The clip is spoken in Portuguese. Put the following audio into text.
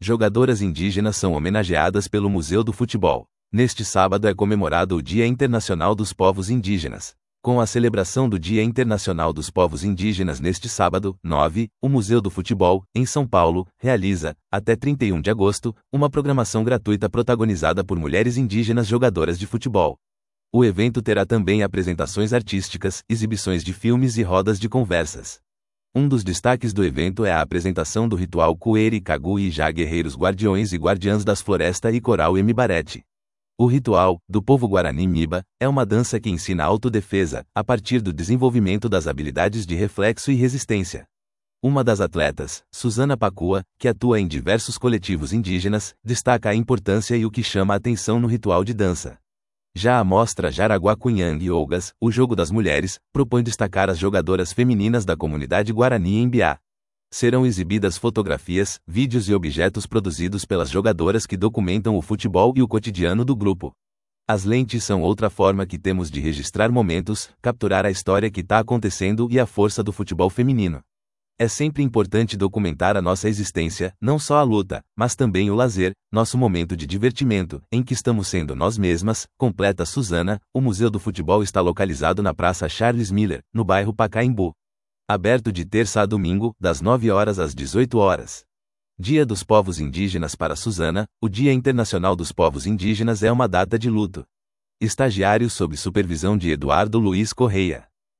jogadoras indígenas são homenageadas pelo Museu do Futebol. Neste sábado é comemorado o Dia Internacional dos Povos Indígenas. Com a celebração do Dia Internacional dos Povos Indígenas neste sábado, 9, o Museu do Futebol, em São Paulo, realiza, até 31 de agosto, uma programação gratuita protagonizada por mulheres indígenas jogadoras de futebol. O evento terá também apresentações artísticas, exibições de filmes e rodas de conversas. Um dos destaques do evento é a apresentação do ritual Kueri Kagu Ijá, guerreiros guardiões e guardiãs das florestas e coral Mibarete. O ritual, do povo Guarani Miba, é uma dança que ensina autodefesa, a partir do desenvolvimento das habilidades de reflexo e resistência. Uma das atletas, Suzana Pacua, que atua em diversos coletivos indígenas, destaca a importância e o que chama a atenção no ritual de dança. Já a mostra Jaraguá Cunhang Olgas, o jogo das mulheres, propõe destacar as jogadoras femininas da comunidade Guarani em Biá. Serão exibidas fotografias, vídeos e objetos produzidos pelas jogadoras que documentam o futebol e o cotidiano do grupo. As lentes são outra forma que temos de registrar momentos, capturar a história que está acontecendo e a força do futebol feminino. É sempre importante documentar a nossa existência, não só a luta, mas também o lazer, nosso momento de divertimento, em que estamos sendo nós mesmas, completa Suzana. O Museu do Futebol está localizado na Praça Charles Miller, no bairro Pacaembu. Aberto de terça a domingo, das 9 horas às 18 horas. Dia dos Povos Indígenas para Suzana, o Dia Internacional dos Povos Indígenas é uma data de luto. Estagiário sob supervisão de Eduardo Luiz Correia.